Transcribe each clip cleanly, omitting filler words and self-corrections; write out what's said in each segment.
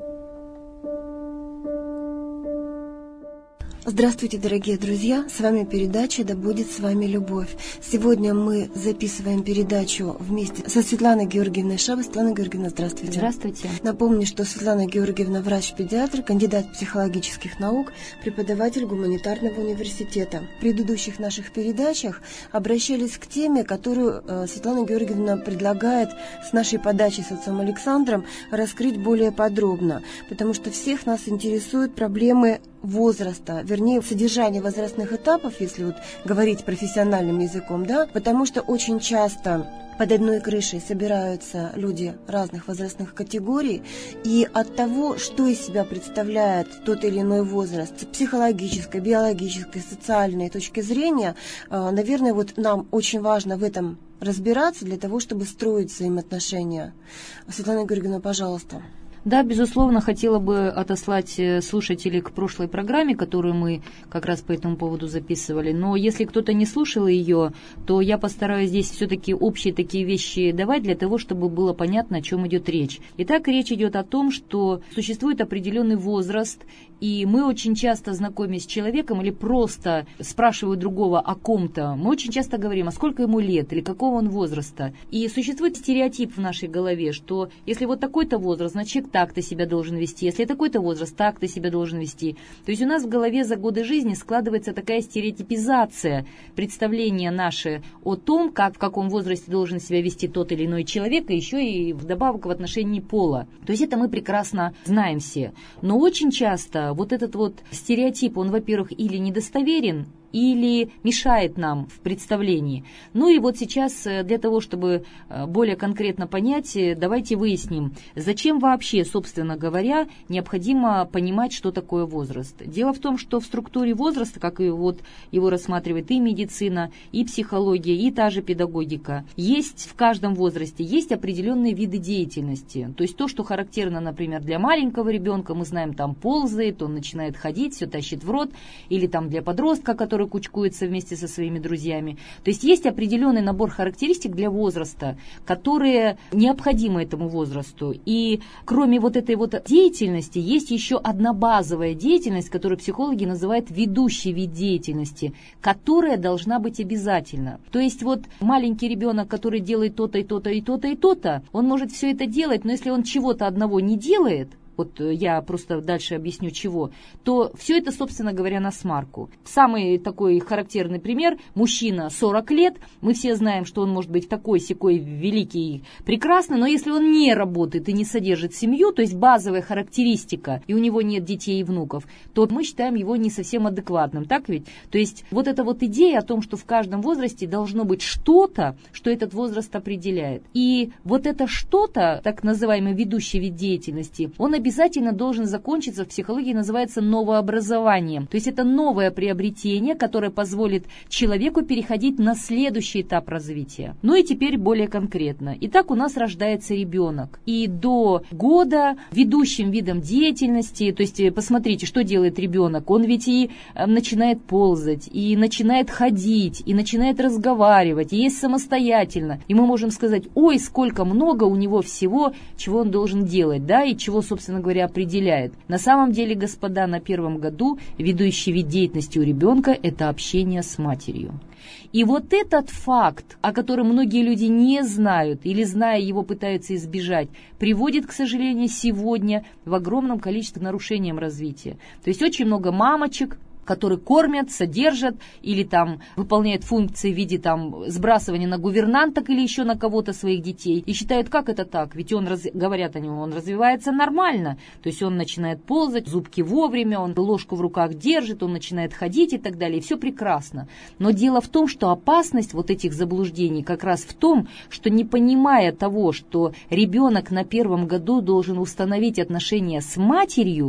Здравствуйте, дорогие друзья! С вами передача «Да будет с вами любовь». Сегодня мы записываем передачу вместе со Светланой Георгиевной Шабас. Светлана Георгиевна, здравствуйте. Здравствуйте. Напомню, что Светлана Георгиевна врач-педиатр, кандидат психологических наук, преподаватель гуманитарного университета. В предыдущих наших передачах обращались к теме, которую Светлана Георгиевна предлагает с нашей подачи с отцом Александром раскрыть более подробно, потому что всех нас интересуют проблемы возраста, вернее, содержание возрастных этапов, если вот говорить профессиональным языком, да, потому что очень часто под одной крышей собираются люди разных возрастных категорий, и от того, что из себя представляет тот или иной возраст с психологической, биологической, социальной точки зрения, наверное, вот нам очень важно в этом разбираться для того, чтобы строить взаимоотношения. Светлана Георгиевна, пожалуйста. Да, безусловно, хотела бы отослать слушателей к прошлой программе, которую мы как раз по этому поводу записывали. Но если кто-то не слушал ее, то я постараюсь здесь все-таки общие такие вещи давать для того, чтобы было понятно, о чем идет речь. Итак, речь идет о том, что существует определенный возраст, и мы очень часто, знакомясь с человеком или просто спрашивая другого о ком-то, мы очень часто говорим, а сколько ему лет или какого он возраста. И существует стереотип в нашей голове, что если вот такой-то возраст, значит, человек так-то себя должен вести, если такой-то возраст, так-то себя должен вести. То есть у нас в голове за годы жизни складывается такая стереотипизация представления наши о том, как в каком возрасте должен себя вести тот или иной человек, и еще и вдобавок в отношении пола. То есть это мы прекрасно знаем все. Но очень часто вот этот вот стереотип, он, во-первых, или недостоверен, или мешает нам в представлении. Ну и вот сейчас для того, чтобы более конкретно понять, давайте выясним, зачем вообще, собственно говоря, необходимо понимать, что такое возраст. Дело в том, что в структуре возраста, как и вот его рассматривает и медицина, и психология, и та же педагогика, есть в каждом возрасте есть определенные виды деятельности. То есть то, что характерно, например, для маленького ребенка, мы знаем, там ползает, он начинает ходить, все тащит в рот, или там для подростка, который кучкуется вместе со своими друзьями. То есть есть определенный набор характеристик для возраста, которые необходимы этому возрасту. И кроме вот этой вот деятельности, есть еще одна базовая деятельность, которую психологи называют ведущий вид деятельности, которая должна быть обязательна. То есть вот маленький ребенок, который делает то-то и то-то и то-то и то-то, он может все это делать, но если он чего-то одного не делает, вот я просто дальше объясню чего, то все это, собственно говоря, насмарку. Самый такой характерный пример: мужчина 40 лет, мы все знаем, что он может быть такой-сякой великий, прекрасный, но если он не работает и не содержит семью, то есть базовая характеристика, и у него нет детей и внуков, то мы считаем его не совсем адекватным, так ведь? То есть вот эта вот идея о том, что в каждом возрасте должно быть что-то, что этот возраст определяет. И вот это что-то, так называемый ведущий вид деятельности, он обязательно должен закончиться, в психологии называется новообразованием. То есть это новое приобретение, которое позволит человеку переходить на следующий этап развития. Ну и теперь более конкретно. Итак, у нас рождается ребенок. И до года ведущим видом деятельности, то есть посмотрите, что делает ребенок. Он ведь и начинает ползать, и начинает ходить, и начинает разговаривать, и есть самостоятельно. И мы можем сказать, ой, сколько много у него всего, чего он должен делать, да, и чего, собственно говоря, определяет. На самом деле, господа, на первом году ведущий вид деятельности у ребенка – это общение с матерью. И вот этот факт, о котором многие люди не знают или, зная его, пытаются избежать, приводит, к сожалению, сегодня в огромном количестве к нарушениям развития. То есть очень много мамочек, которые кормят, содержат или там выполняют функции в виде там сбрасывания на гувернанток или еще на кого-то своих детей. И считают, как это так? Ведь он, говорят о нем, он развивается нормально. То есть он начинает ползать, зубки вовремя, он ложку в руках держит, он начинает ходить и так далее. И все прекрасно. Но дело в том, что опасность вот этих заблуждений как раз в том, что не понимая того, что ребенок на первом году должен установить отношения с матерью,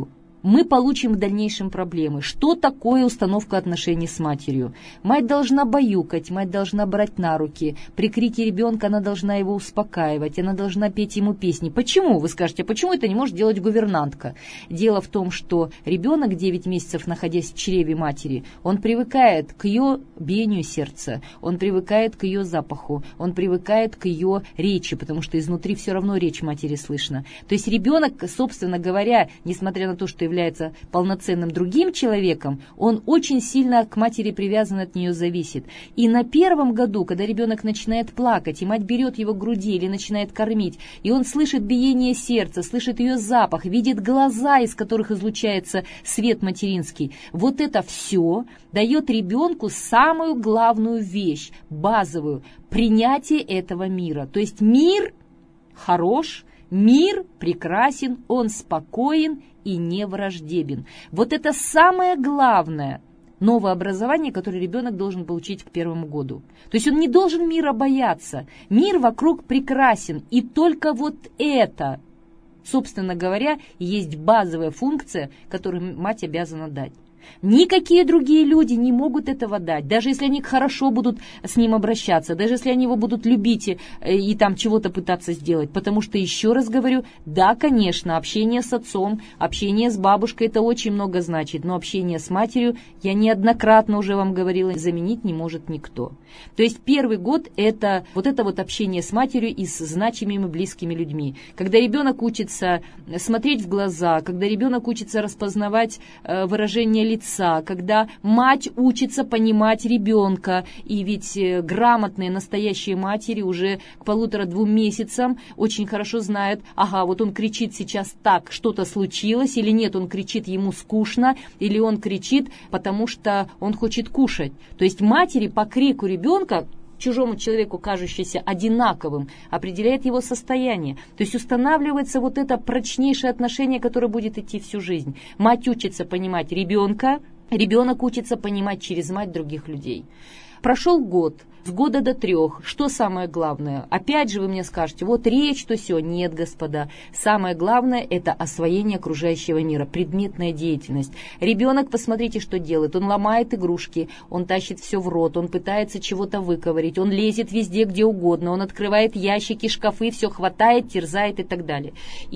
мы получим в дальнейшем проблемы. Что такое установка отношений с матерью? Мать должна баюкать, мать должна брать на руки. При крике ребенка она должна его успокаивать, она должна петь ему песни. Почему? Вы скажете, почему это не может делать гувернантка? Дело в том, что ребенок, 9 месяцев находясь в чреве матери, он привыкает к ее биению сердца, он привыкает к ее запаху, он привыкает к ее речи, потому что изнутри все равно речь матери слышно. То есть ребенок, собственно говоря, несмотря на то, что является полноценным другим человеком, он очень сильно к матери привязан, от нее зависит. И на первом году, когда ребенок начинает плакать, и мать берет его к груди или начинает кормить, и он слышит биение сердца, слышит ее запах, видит глаза, из которых излучается свет материнский, вот это все дает ребенку самую главную вещь, базовую, принятие этого мира. То есть мир хорош, мир прекрасен, он спокоен и не враждебен. Вот это самое главное новое образование, которое ребенок должен получить к 1 году. То есть он не должен мира бояться. Мир вокруг прекрасен. И только вот это, собственно говоря, есть базовая функция, которую мать обязана дать. Никакие другие люди не могут этого дать, даже если они хорошо будут с ним обращаться, даже если они его будут любить и там чего-то пытаться сделать. Потому что, еще раз говорю, да, конечно, общение с отцом, общение с бабушкой — это очень много значит, но общение с матерью, я неоднократно уже вам говорила, заменить не может никто. То есть 1 год — это вот общение с матерью и с значимыми близкими людьми. Когда ребенок учится смотреть в глаза, когда ребенок учится распознавать выражение лица, когда мать учится понимать ребенка, и ведь грамотные настоящие матери уже к 1,5-2 месяцам очень хорошо знают, ага, вот он кричит сейчас так, что-то случилось, или нет, он кричит, ему скучно, или он кричит, потому что он хочет кушать. То есть матери по крику ребенка, чужому человеку, кажущийся одинаковым, определяет его состояние. То есть устанавливается вот это прочнейшее отношение, которое будет идти всю жизнь. Мать учится понимать ребенка, ребенок учится понимать через мать других людей. Прошел год. С года до 3. Что самое главное? Опять же вы мне скажете, вот речь, то все. Нет, господа. Самое главное — это освоение окружающего мира, предметная деятельность. Ребенок, посмотрите, что делает. Он ломает игрушки, он тащит все в рот, он пытается чего-то выковырять, он лезет везде, где угодно, он открывает ящики, шкафы, все хватает, терзает и так далее.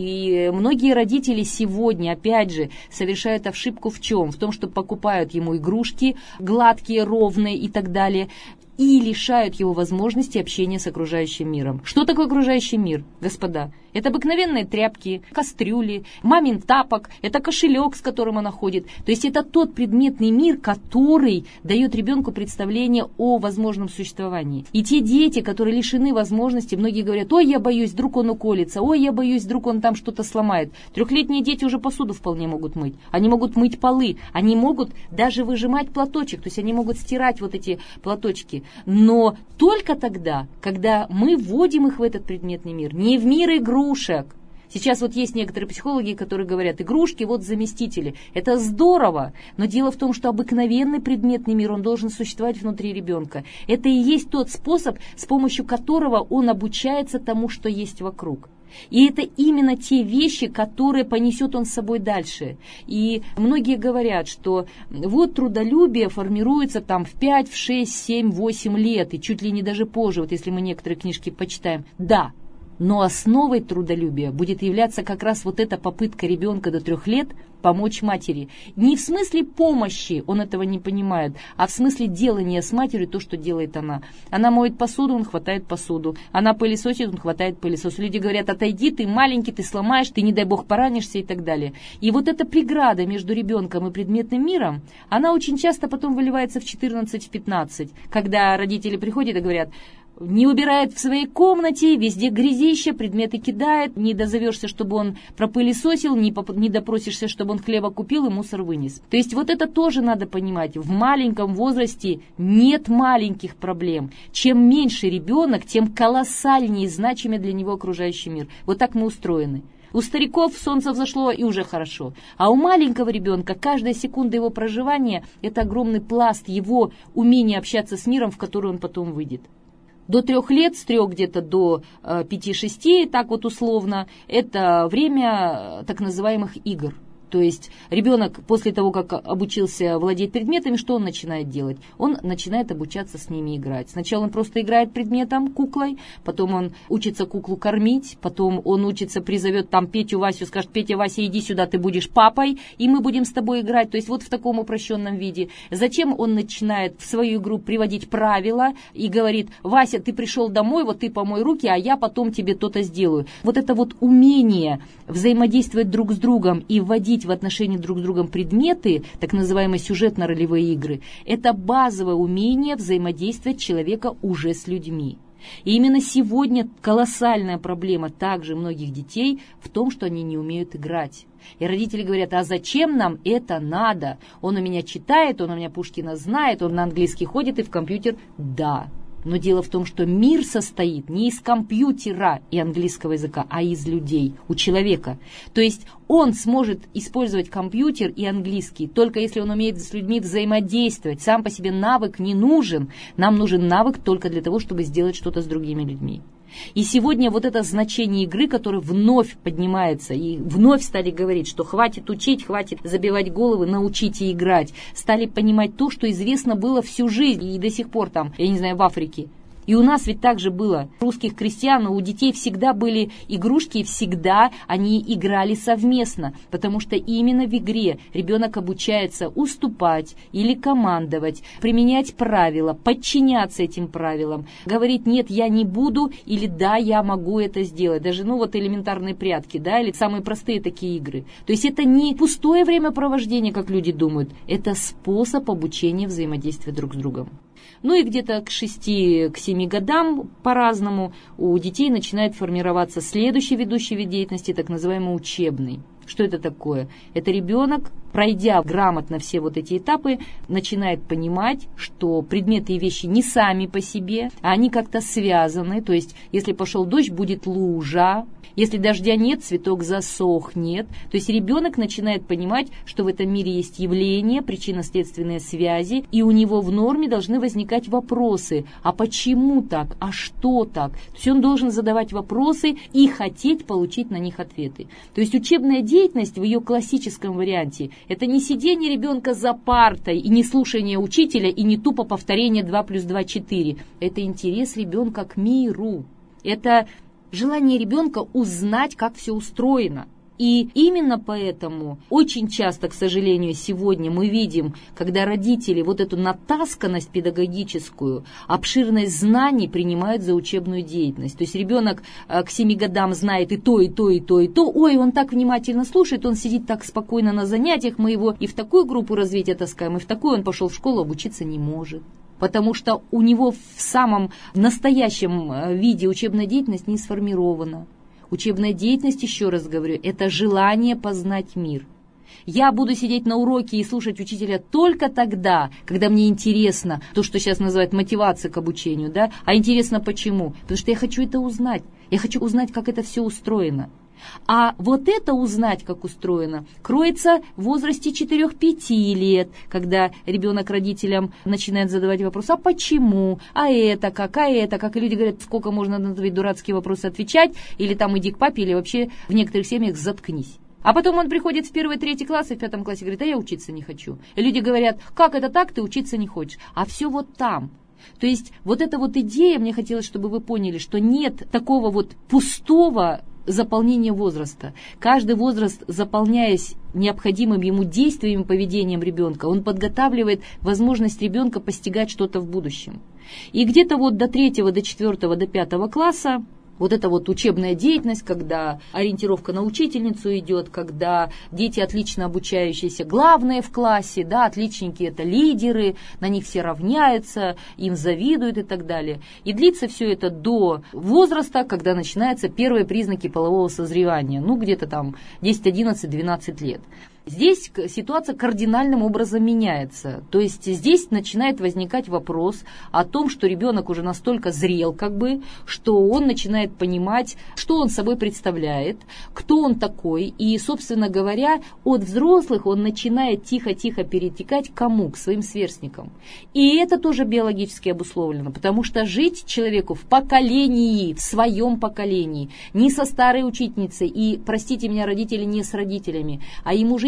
И многие родители сегодня, опять же, совершают ошибку в чем? В том, что покупают ему игрушки гладкие, ровные и так далее, и лишают его возможности общения с окружающим миром. Что такое окружающий мир, господа? Это обыкновенные тряпки, кастрюли, мамин тапок, это кошелек, с которым она ходит. То есть это тот предметный мир, который дает ребенку представление о возможном существовании. И те дети, которые лишены возможности, многие говорят, ой, я боюсь, вдруг он уколется, ой, я боюсь, вдруг он там что-то сломает. 3-летние дети уже посуду вполне могут мыть. Они могут мыть полы, они могут даже выжимать платочек, то есть они могут стирать вот эти платочки. Но только тогда, когда мы вводим их в этот предметный мир, не в мир игрушек. Сейчас вот есть некоторые психологи, которые говорят, игрушки, вот заместители. Это здорово, но дело в том, что обыкновенный предметный мир, он должен существовать внутри ребенка. Это и есть тот способ, с помощью которого он обучается тому, что есть вокруг. И это именно те вещи, которые понесет он с собой дальше. И многие говорят, что вот трудолюбие формируется там в 5, в 6, 7, 8 лет, и чуть ли не даже позже, вот если мы некоторые книжки почитаем. Да, но основой трудолюбия будет являться как раз вот эта попытка ребенка до 3 лет помочь матери. Не в смысле помощи, он этого не понимает, а в смысле делания с матерью то, что делает она. Она моет посуду, он хватает посуду. Она пылесосит, он хватает пылесос. Люди говорят, отойди, ты маленький, ты сломаешь, ты, не дай бог, поранишься и так далее. И вот эта преграда между ребенком и предметным миром, она очень часто потом выливается в 14-15, когда родители приходят и говорят, не убирает в своей комнате, везде грязище, предметы кидает, не дозовешься, чтобы он пропылесосил, не допросишься, чтобы он хлеба купил и мусор вынес. То есть вот это тоже надо понимать. В маленьком возрасте нет маленьких проблем. Чем меньше ребенок, тем колоссальнее и значимее для него окружающий мир. Вот так мы устроены. У стариков солнце взошло и уже хорошо. А у маленького ребенка каждая секунда его проживания – это огромный пласт его умения общаться с миром, в который он потом выйдет. До 3 лет, с 3 где-то до 5-6, так вот условно, это время так называемых игр. То есть ребенок после того, как обучился владеть предметами, что он начинает делать? Он начинает обучаться с ними играть. Сначала он просто играет предметом, куклой, потом он учится куклу кормить, потом он учится, призовет там Петю, Васю, скажет: Петя, Вася, иди сюда, ты будешь папой, и мы будем с тобой играть. То есть вот в таком упрощенном виде. Затем он начинает в свою игру приводить правила и говорит: Вася, ты пришел домой, вот ты помой руки, а я потом тебе то-то сделаю. Вот это вот умение взаимодействовать друг с другом и вводить в отношения друг с другом предметы, так называемые сюжетно-ролевые игры, это базовое умение взаимодействовать человека уже с людьми. И именно сегодня колоссальная проблема также многих детей в том, что они не умеют играть. И родители говорят: а зачем нам это надо? Он у меня читает, он у меня Пушкина знает, он на английский ходит и в компьютер. Да. Но дело в том, что мир состоит не из компьютера и английского языка, а из людей, у человека. То есть он сможет использовать компьютер и английский только если он умеет с людьми взаимодействовать. Сам по себе навык не нужен. Нам нужен навык только для того, чтобы сделать что-то с другими людьми. И сегодня вот это значение игры, которое вновь поднимается, и вновь стали говорить, что хватит учить, хватит забивать головы, научите играть. Стали понимать то, что известно было всю жизнь, и до сих пор там, я не знаю, в Африке. И у нас ведь так же было. У русских крестьян, у детей всегда были игрушки, и всегда они играли совместно, потому что именно в игре ребенок обучается уступать или командовать, применять правила, подчиняться этим правилам, говорить: нет, я не буду, или да, я могу это сделать. Даже, вот элементарные прятки, да, или самые простые такие игры. То есть это не пустое времяпровождение, как люди думают, это способ обучения взаимодействия друг с другом. Ну и где-то к 6-7 годам по-разному у детей начинает формироваться следующий ведущий вид деятельности, так называемый учебный. Что это такое? Это ребенок, пройдя грамотно все вот эти этапы, начинает понимать, что предметы и вещи не сами по себе, а они как-то связаны. То есть, если пошел дождь, будет лужа. Если дождя нет, цветок засохнет. То есть ребенок начинает понимать, что в этом мире есть явления, причинно-следственные связи, и у него в норме должны возникать вопросы. А почему так? А что так? То есть он должен задавать вопросы и хотеть получить на них ответы. То есть учебная деятельность в ее классическом варианте – это не сидение ребенка за партой и не слушание учителя, и не тупо повторение 2 + 2 – 4. Это интерес ребенка к миру. Это желание ребенка узнать, как все устроено. И именно поэтому очень часто, к сожалению, сегодня мы видим, когда родители вот эту натасканность педагогическую, обширность знаний принимают за учебную деятельность. То есть ребенок к 7 годам знает и то, и то, и то, и то. Ой, он так внимательно слушает, он сидит так спокойно на занятиях, мы его и в такую группу развития таскаем, и в такую он пошел в школу, обучиться не может. Потому что у него в самом настоящем виде учебная деятельность не сформирована. Учебная деятельность, еще раз говорю, это желание познать мир. Я буду сидеть на уроке и слушать учителя только тогда, когда мне интересно то, что сейчас называют мотивацией к обучению, да? А интересно почему? Потому что я хочу это узнать. Я хочу узнать, как это все устроено. А вот это узнать, как устроено, кроется в возрасте 4-5 лет, когда ребенок родителям начинает задавать вопрос: а почему, а это как, и люди говорят: сколько можно на твои дурацкие вопросы отвечать, или там иди к папе, или вообще в некоторых семьях заткнись. А потом он приходит в 1-3 класс и в 5 классе говорит: а я учиться не хочу. И люди говорят: как это так, ты учиться не хочешь? А все вот там. То есть вот эта вот идея, мне хотелось, чтобы вы поняли, что нет такого вот пустого заполнение возраста. Каждый возраст, заполняясь необходимым ему действием и поведением ребенка, он подготавливает возможность ребенка постигать что-то в будущем. И где-то вот до 3-го, до 4-го, до 5 класса вот эта вот учебная деятельность, когда ориентировка на учительницу идет, когда дети отлично обучающиеся, главные в классе, да, отличники — это лидеры, на них все равняются, им завидуют и так далее. И длится все это до возраста, когда начинаются первые признаки полового созревания, где-то там 10, 11, 12 лет. Здесь ситуация кардинальным образом меняется. То есть здесь начинает возникать вопрос о том, что ребенок уже настолько зрел, что он начинает понимать, что он собой представляет, кто он такой. И, собственно говоря, от взрослых он начинает тихо-тихо перетекать к кому? К своим сверстникам. И это тоже биологически обусловлено, потому что жить человеку в поколении, в своем поколении, не со старой учительницей, и, простите меня, родители, не с родителями, а ему жить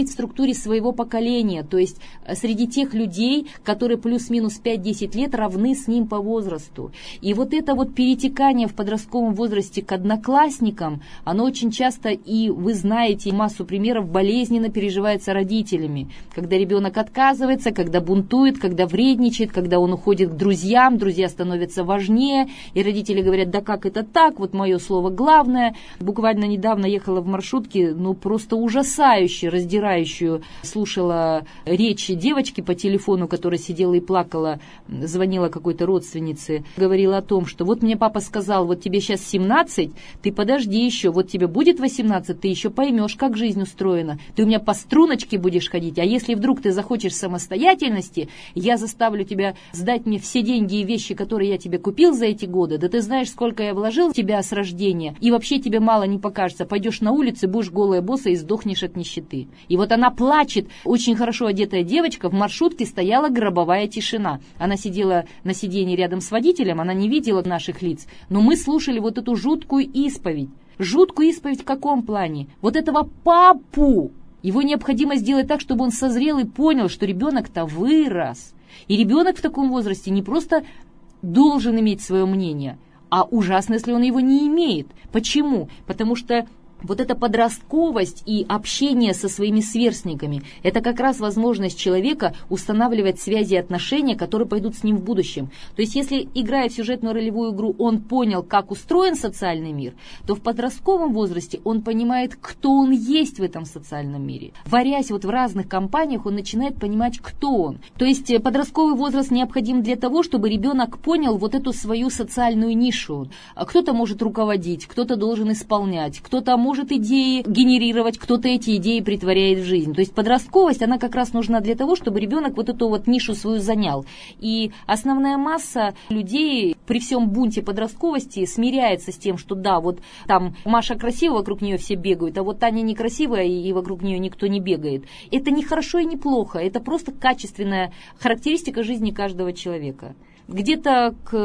быть в структуре своего поколения, то есть среди тех людей, которые плюс-минус 5-10 лет равны с ним по возрасту. И вот это вот перетекание в подростковом возрасте к одноклассникам, оно очень часто, и вы знаете массу примеров, болезненно переживается родителями, когда ребенок отказывается, когда бунтует, когда вредничает, когда он уходит к друзьям, друзья становятся важнее, и родители говорят: да как это так, вот мое слово главное. Буквально недавно ехала в маршрутке, просто ужасающую, раздирающую, слушала речь девочки по телефону, которая сидела и плакала, звонила какой-то родственнице, говорила о том, что вот мне папа сказал: вот тебе сейчас 17, ты подожди еще, вот тебе будет 18, ты еще поймешь, как жизнь устроена, ты у меня по струночке будешь ходить, а если вдруг ты захочешь самостоятельности, я заставлю тебя сдать мне все деньги и вещи, которые я тебе купил за эти годы, да ты знаешь, сколько я вложил в тебя с рождения, и вообще тебе мало не покажется, пойдешь на улицу, будешь голая босса и сдохнешь от нищеты. И вот она плачет, очень хорошо одетая девочка, в маршрутке стояла гробовая тишина. Она сидела на сиденье рядом с водителем, она не видела наших лиц, но мы слушали вот эту жуткую исповедь. Жуткую исповедь в каком плане? Вот этого папу, его необходимо сделать так, чтобы он созрел и понял, что ребенок-то вырос. И ребенок в таком возрасте не просто должен иметь свое мнение, а ужасно, если он его не имеет. Почему? Потому что вот эта подростковость и общение со своими сверстниками – это как раз возможность человека устанавливать связи и отношения, которые пойдут с ним в будущем. То есть если, играя в сюжетную ролевую игру, он понял, как устроен социальный мир, то в подростковом возрасте он понимает, кто он есть в этом социальном мире. Варясь вот в разных компаниях, он начинает понимать, кто он. То есть подростковый возраст необходим для того, чтобы ребенок понял вот эту свою социальную нишу. Кто-то может руководить, кто-то должен исполнять, кто-то может идеи генерировать, кто-то эти идеи притворяет в жизнь. То есть подростковость, она как раз нужна для того, чтобы ребенок вот эту вот нишу свою занял. И основная масса людей при всем бунте подростковости смиряется с тем, что да, вот там Маша красивая, вокруг нее все бегают, а вот Таня некрасивая, и вокруг нее никто не бегает. Это не хорошо и не плохо, это просто качественная характеристика жизни каждого человека. Где-то к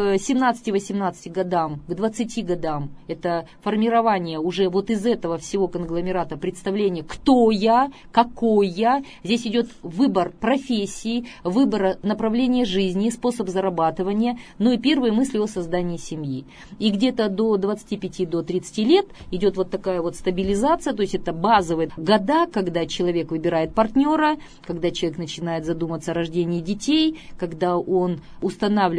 17-18 годам, к 20 годам это формирование уже вот из этого всего конгломерата представления, кто я, какой я. Здесь идет выбор профессии, выбор направления жизни, способ зарабатывания, но и первые мысли о создании семьи. И где-то до 25-30 лет идет вот такая вот стабилизация, то есть это базовые года, когда человек выбирает партнера, когда человек начинает задуматься о рождении детей, когда он устанавливает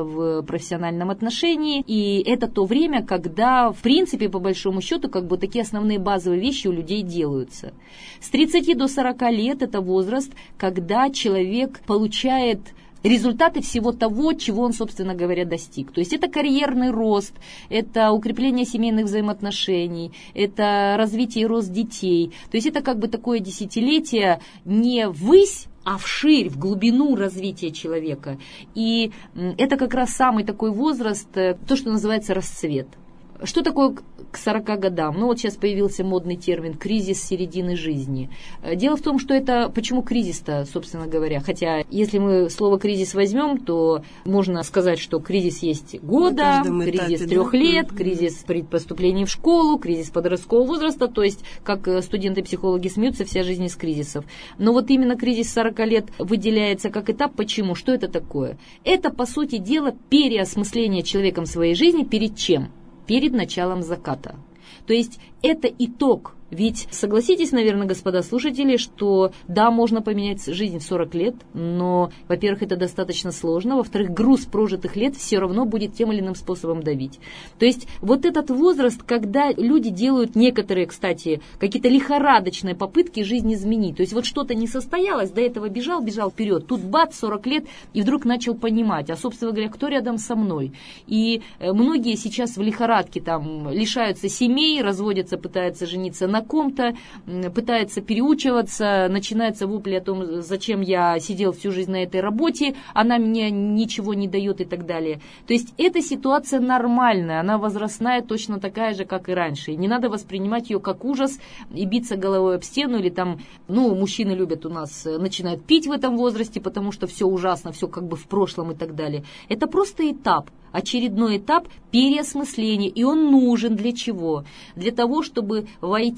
в профессиональном отношении, и это то время, когда, в принципе, по большому счету, как бы такие основные базовые вещи у людей делаются. С 30 до 40 лет это возраст, когда человек получает результаты всего того, чего он, собственно говоря, достиг. То есть это карьерный рост, это укрепление семейных взаимоотношений, это развитие и рост детей. То есть это как бы такое десятилетие не ввысь, а вширь, в глубину развития человека. И это как раз самый такой возраст, то, что называется расцвет. Что такое к 40 годам? Ну вот сейчас появился модный термин «кризис середины жизни». Дело в том, что это... Почему кризис-то, собственно говоря? Хотя, если мы слово «кризис» возьмем, то можно сказать, что кризис есть года, кризис этапе, 3 лет, кризис при поступлении в школу, кризис подросткового возраста, то есть, как студенты-психологи смеются, вся жизнь из кризисов. Но вот именно кризис 40 лет выделяется как этап. Почему? Что это такое? Это, по сути дела, переосмысление человеком своей жизни перед чем? Перед началом заката. То есть это итог. Ведь согласитесь, наверное, господа слушатели, что да, можно поменять жизнь в 40 лет, но, во-первых, это достаточно сложно, во-вторых, груз прожитых лет все равно будет тем или иным способом давить. То есть вот этот возраст, когда люди делают некоторые, кстати, какие-то лихорадочные попытки жизнь изменить. То есть вот что-то не состоялось, до этого бежал вперед, тут бац, 40 лет, и вдруг начал понимать, а, собственно говоря, кто рядом со мной. И многие сейчас в лихорадке там лишаются семей, разводятся, пытаются жениться на ком-то, пытается переучиваться, начинается вопли о том, зачем я сидел всю жизнь на этой работе, она мне ничего не дает и так далее. То есть эта ситуация нормальная, она возрастная, точно такая же, как и раньше. И не надо воспринимать ее как ужас и биться головой об стену, или там, мужчины любят у нас, начинают пить в этом возрасте, потому что все ужасно, все как бы в прошлом и так далее. Это просто этап. Очередной этап переосмысления, и он нужен для чего? Для того, чтобы войти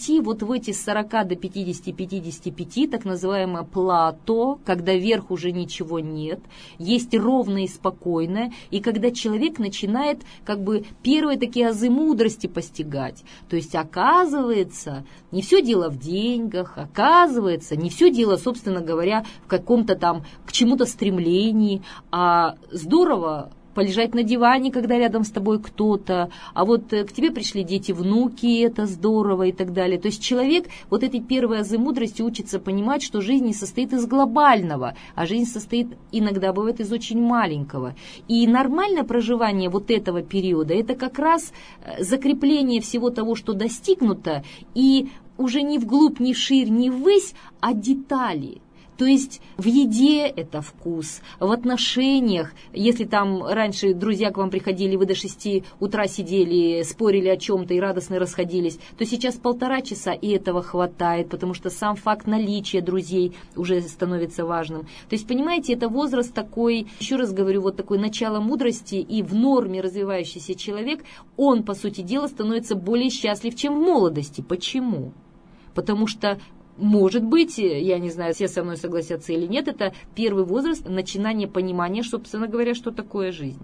войти вот в эти 40 до 50-55, так называемое плато, когда вверх уже ничего нет, есть ровное и спокойное, и когда человек начинает как бы первые такие азы мудрости постигать. То есть, оказывается, не все дело в деньгах, оказывается, не все дело, собственно говоря, в каком-то там к чему-то стремлении, а здорово полежать на диване, когда рядом с тобой кто-то, а вот к тебе пришли дети, внуки, это здорово и так далее. То есть человек вот эти первые азы мудрости учится понимать, что жизнь не состоит из глобального, а жизнь состоит иногда бывает из очень маленького. И нормальное проживание вот этого периода, это как раз закрепление всего того, что достигнуто, и уже не вглубь, не вширь, не ввысь, а детали. То есть в еде это вкус, в отношениях, если там раньше друзья к вам приходили, вы до 6 утра сидели, спорили о чем-то и радостно расходились, то сейчас 1,5 часа и этого хватает, потому что сам факт наличия друзей уже становится важным. То есть, понимаете, это возраст такой, еще раз говорю, вот такое начало мудрости, и в норме развивающийся человек, он, по сути дела, становится более счастлив, чем в молодости. Почему? Потому что может быть, я не знаю, все со мной согласятся или нет, это первый возраст начинания понимания, собственно говоря, что такое жизнь.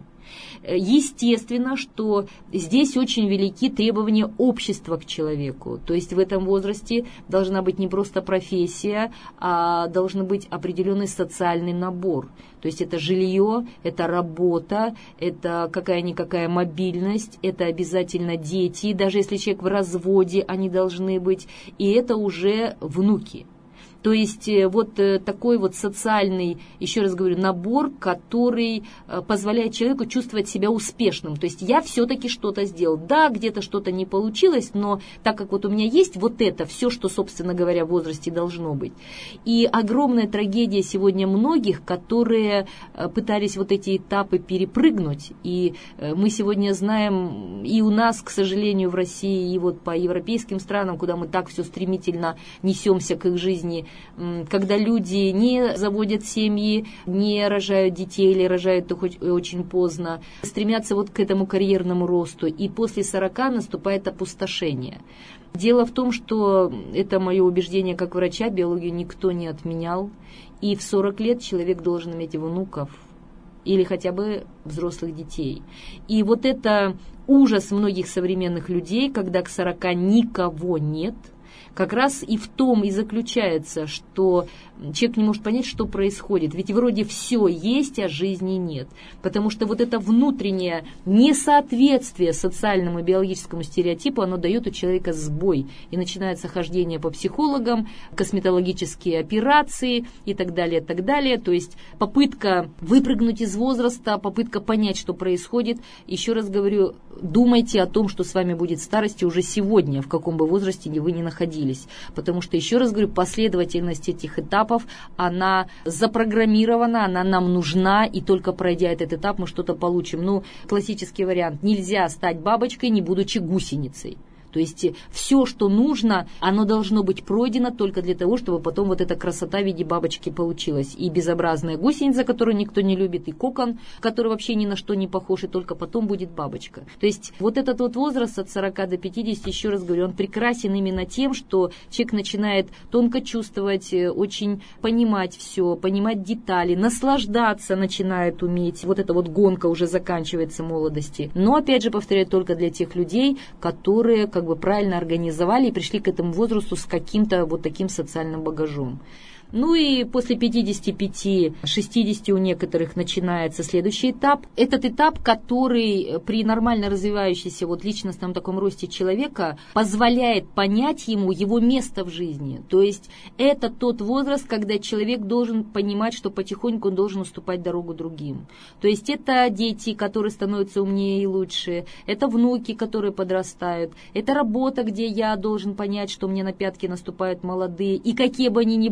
Естественно, что здесь очень велики требования общества к человеку. То есть в этом возрасте должна быть не просто профессия, а должен быть определенный социальный набор. То есть это жилье, это работа, это какая-никакая мобильность, это обязательно дети, даже если человек в разводе, они должны быть, и это уже внуки. То есть вот такой вот социальный, еще раз говорю, набор, который позволяет человеку чувствовать себя успешным. То есть я все-таки что-то сделал. Да, где-то что-то не получилось, но так как вот у меня есть вот это, все, что, собственно говоря, в возрасте должно быть. И огромная трагедия сегодня многих, которые пытались вот эти этапы перепрыгнуть. И мы сегодня знаем, и у нас, к сожалению, в России, и вот по европейским странам, куда мы так все стремительно несемся к их жизни, когда люди не заводят семьи, не рожают детей или рожают их очень поздно, стремятся вот к этому карьерному росту, и после 40 наступает опустошение. Дело в том, что это мое убеждение как врача, биологию никто не отменял, и в 40 лет человек должен иметь внуков или хотя бы взрослых детей. И вот это ужас многих современных людей, когда к 40 никого нет, как раз и в том и заключается, что человек не может понять, что происходит. Ведь вроде все есть, а жизни нет. Потому что вот это внутреннее несоответствие социальному и биологическому стереотипу, оно дает у человека сбой. И начинается хождение по психологам, косметологические операции и так далее, так далее. То есть попытка выпрыгнуть из возраста, попытка понять, что происходит. Еще раз говорю, думайте о том, что с вами будет в старости уже сегодня, в каком бы возрасте вы ни находились. Потому что, еще раз говорю, последовательность этих этапов, она запрограммирована, она нам нужна, и только пройдя этот этап, мы что-то получим. Ну, классический вариант: нельзя стать бабочкой, не будучи гусеницей. То есть все, что нужно, оно должно быть пройдено только для того, чтобы потом вот эта красота в виде бабочки получилась. И безобразная гусеница, которую никто не любит, и кокон, который вообще ни на что не похож, и только потом будет бабочка. То есть вот этот вот возраст от 40 до 50, еще раз говорю, он прекрасен именно тем, что человек начинает тонко чувствовать, очень понимать все, понимать детали, наслаждаться начинает уметь. Вот эта вот гонка уже заканчивается в молодости. Но, опять же, повторяю, только для тех людей, которые как бы правильно организовали и пришли к этому возрасту с каким-то вот таким социальным багажом. Ну и после 55-60 у некоторых начинается следующий этап. Этот этап, который при нормально развивающейся вот личностном таком росте человека позволяет понять ему его место в жизни. То есть это тот возраст, когда человек должен понимать, что потихоньку он должен уступать дорогу другим. То есть это дети, которые становятся умнее и лучше, это внуки, которые подрастают, это работа, где я должен понять, что мне на пятки наступают молодые, и какие бы они ни были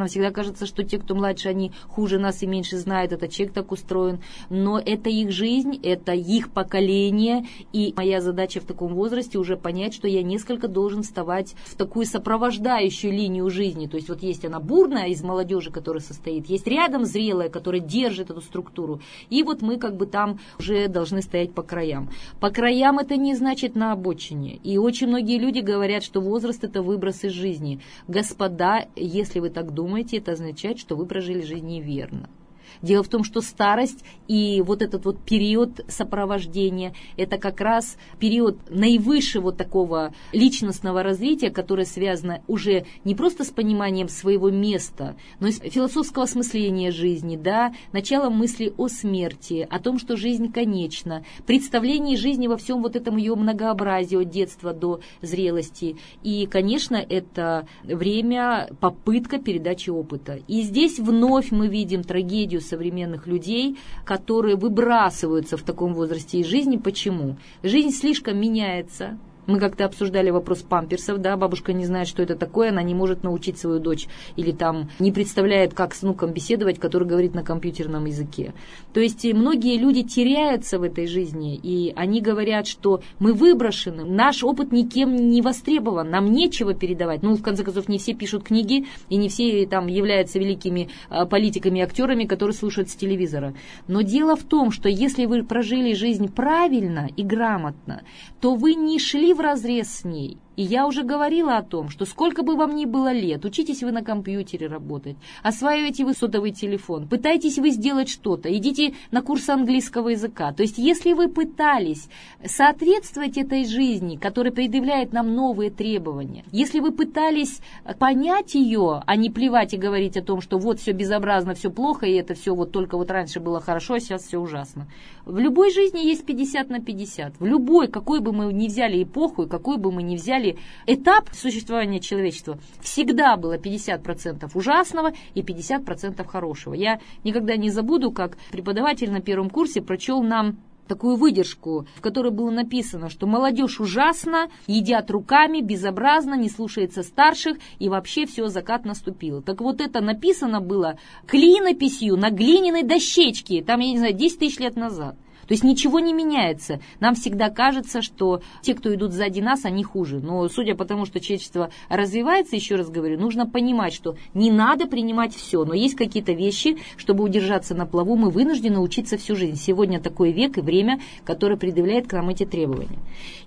Нам всегда кажется, что те, кто младше, они хуже нас и меньше знают, этот человек так устроен. Но это их жизнь, это их поколение, и моя задача в таком возрасте уже понять, что я несколько должен вставать в такую сопровождающую линию жизни. То есть вот есть она бурная из молодежи, которая состоит, есть рядом зрелая, которая держит эту структуру, и вот мы как бы там уже должны стоять по краям. По краям это не значит на обочине. И очень многие люди говорят, что возраст это выброс из жизни. Господа, если вы так думаете, это означает, что вы прожили жизнь неверно. Дело в том, что старость и вот этот вот период сопровождения, это как раз период наивысшего такого личностного развития, которое связано уже не просто с пониманием своего места, но и с философского осмысления жизни, да, начало мысли о смерти, о том, что жизнь конечна, представление жизни во всем вот этом ее многообразии от детства до зрелости. И, конечно, это время, попытка передачи опыта. И здесь вновь мы видим трагедию современных людей, которые выбрасываются в таком возрасте из жизни. Почему? Жизнь слишком меняется. Мы как-то обсуждали вопрос памперсов, да, бабушка не знает, что это такое, она не может научить свою дочь, или там не представляет, как с внуком беседовать, который говорит на компьютерном языке. То есть многие люди теряются в этой жизни, и они говорят, что мы выброшены, наш опыт никем не востребован, нам нечего передавать. Ну, в конце концов, не все пишут книги, и не все там являются великими политиками и актерами, которые слушают с телевизора. Но дело в том, что если вы прожили жизнь правильно и грамотно, то вы не шли вразрез с ней. И я уже говорила о том, что сколько бы вам ни было лет, учитесь вы на компьютере работать, осваивайте вы сотовый телефон, пытайтесь вы сделать что-то, идите на курсы английского языка. То есть если вы пытались соответствовать этой жизни, которая предъявляет нам новые требования, если вы пытались понять ее, а не плевать и говорить о том, что вот все безобразно, все плохо, и это все вот только вот раньше было хорошо, а сейчас все ужасно. В любой жизни есть 50 на 50. В любой, какой бы мы ни взяли эпоху, и какой бы мы ни взяли этап существования человечества, всегда было 50% ужасного и 50% хорошего. Я никогда не забуду, как преподаватель на первом курсе прочел нам такую выдержку, в которой было написано, что молодежь ужасна, едят руками, безобразно, не слушается старших, и вообще все, закат наступил. Так вот это написано было клинописью на глиняной дощечке, там, я не знаю, 10 тысяч лет назад. То есть ничего не меняется. Нам всегда кажется, что те, кто идут сзади нас, они хуже. Но судя по тому, что человечество развивается, еще раз говорю, нужно понимать, что не надо принимать все. Но есть какие-то вещи, чтобы удержаться на плаву, мы вынуждены учиться всю жизнь. Сегодня такой век и время, которое предъявляет к нам эти требования.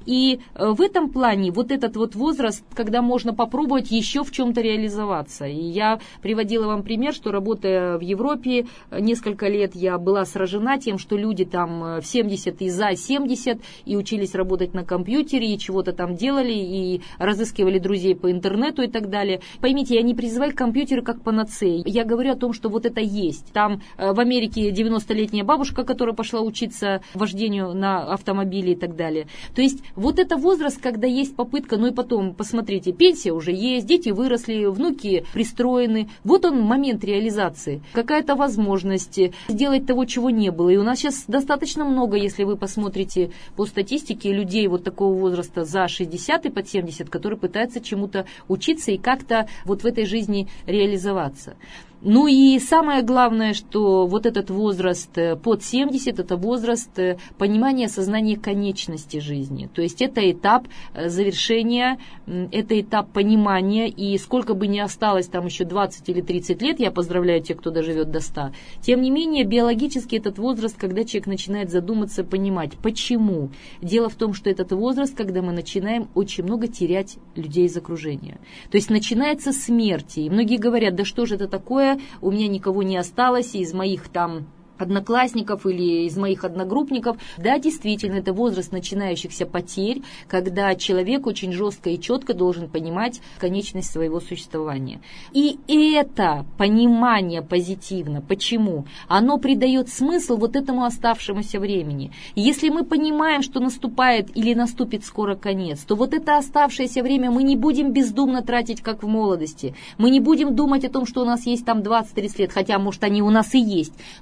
И в этом плане вот этот вот возраст, когда можно попробовать еще в чем-то реализоваться. И я приводила вам пример, что работая в Европе несколько лет, я была сражена тем, что люди там в 70 и за 70, и учились работать на компьютере, и чего-то там делали, и разыскивали друзей по интернету и так далее. Поймите, я не призываю к компьютеру как панацеи. Я говорю о том, что вот это есть. Там в Америке 90-летняя бабушка, которая пошла учиться вождению на автомобиле и так далее. То есть вот это возраст, когда есть попытка, ну и потом, посмотрите, пенсия уже есть, дети выросли, внуки пристроены. Вот он момент реализации. Какая-то возможность сделать того, чего не было. И у нас сейчас достаточно много, если вы посмотрите по статистике, людей вот такого возраста за 60 и под 70, которые пытаются чему-то учиться и как-то вот в этой жизни реализоваться. Ну и самое главное, что вот этот возраст под 70, это возраст понимания, осознания конечности жизни. То есть это этап завершения, это этап понимания, и сколько бы ни осталось там еще 20 или 30 лет, я поздравляю тех, кто доживет до 100, тем не менее биологически этот возраст, когда человек начинает задуматься, понимать, почему. Дело в том, что этот возраст, когда мы начинаем очень много терять людей из окружения. То есть начинается смерть, и многие говорят, да что же это такое, у меня никого не осталось из моих там одноклассников или из моих одногруппников. Да, действительно, это возраст начинающихся потерь, когда человек очень жестко и четко должен понимать конечность своего существования. И это понимание позитивно. Почему? Оно придает смысл вот этому оставшемуся времени. И если мы понимаем, что наступает или наступит скоро конец, то вот это оставшееся время мы не будем бездумно тратить, как в молодости. Мы не будем думать о том, что у нас есть там 20-30 лет, хотя, может, они у нас и есть, но мы будем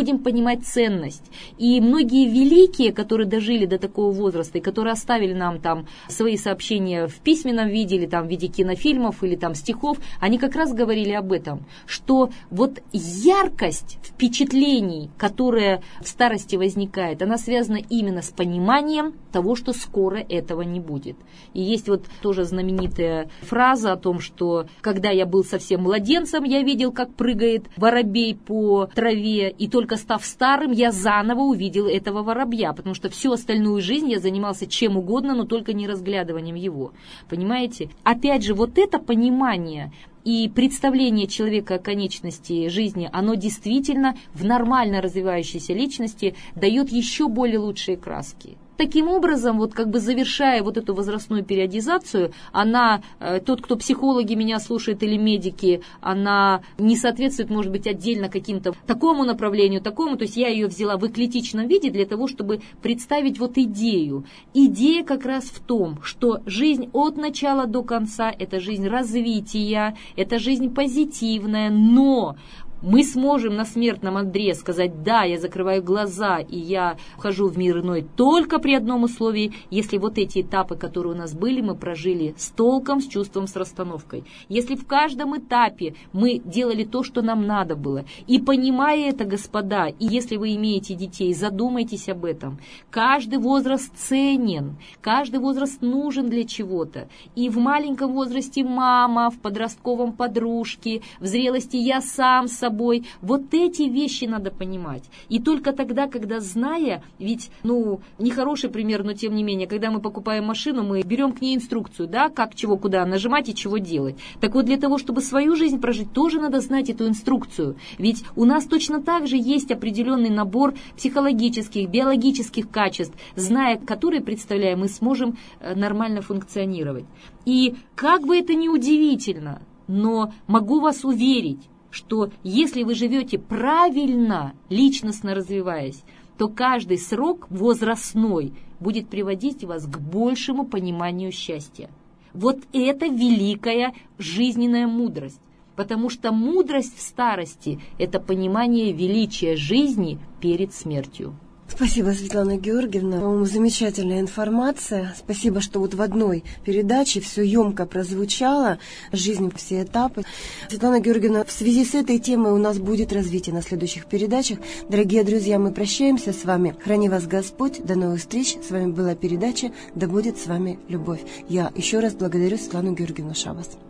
будем понимать ценность. И многие великие, которые дожили до такого возраста, и которые оставили нам там свои сообщения в письменном виде, или там в виде кинофильмов, или там стихов, они как раз говорили об этом, что вот яркость впечатлений, которая в старости возникает, она связана именно с пониманием того, что скоро этого не будет. И есть вот тоже знаменитая фраза о том, что когда я был совсем младенцем, я видел, как прыгает воробей по траве, и только став старым, я заново увидел этого воробья, потому что всю остальную жизнь я занимался чем угодно, но только не разглядыванием его. Понимаете? Опять же, вот это понимание и представление человека о конечности жизни, оно действительно в нормально развивающейся личности дает еще более лучшие краски. Таким образом, вот как бы завершая вот эту возрастную периодизацию, она, тот, кто психологи меня слушает или медики, она не соответствует, может быть, отдельно каким-то такому направлению, такому, то есть я ее взяла в эклектичном виде для того, чтобы представить вот идею. Идея как раз в том, что жизнь от начала до конца – это жизнь развития, это жизнь позитивная, но мы сможем на смертном одре сказать: да, я закрываю глаза и я вхожу в мир иной только при одном условии, если вот эти этапы, которые у нас были, мы прожили с толком, с чувством, с расстановкой. Если в каждом этапе мы делали то, что нам надо было. И понимая это, господа, и если вы имеете детей, задумайтесь об этом. Каждый возраст ценен, каждый возраст нужен для чего-то. И в маленьком возрасте мама, в подростковом подружки, в зрелости я сам с собой. Вот эти вещи надо понимать. И только тогда, когда зная, ведь, нехороший пример, но тем не менее, когда мы покупаем машину, мы берем к ней инструкцию, да, как, чего, куда нажимать и чего делать. Так вот, для того, чтобы свою жизнь прожить, тоже надо знать эту инструкцию. Ведь у нас точно так же есть определенный набор психологических, биологических качеств, зная которые, представляем, мы сможем нормально функционировать. И как бы это ни удивительно, но могу вас уверить, что если вы живете правильно, личностно развиваясь, то каждый срок возрастной будет приводить вас к большему пониманию счастья. Вот это великая жизненная мудрость, потому что мудрость в старости – это понимание величия жизни перед смертью. Спасибо, Светлана Георгиевна. По-моему, замечательная информация. Спасибо, что вот в одной передаче все емко прозвучало, жизнь, все этапы. Светлана Георгиевна, в связи с этой темой у нас будет развитие на следующих передачах. Дорогие друзья, мы прощаемся с вами. Храни вас Господь. До новых встреч. С вами была передача «Да будет с вами любовь». Я еще раз благодарю Светлану Георгиевну Шабас.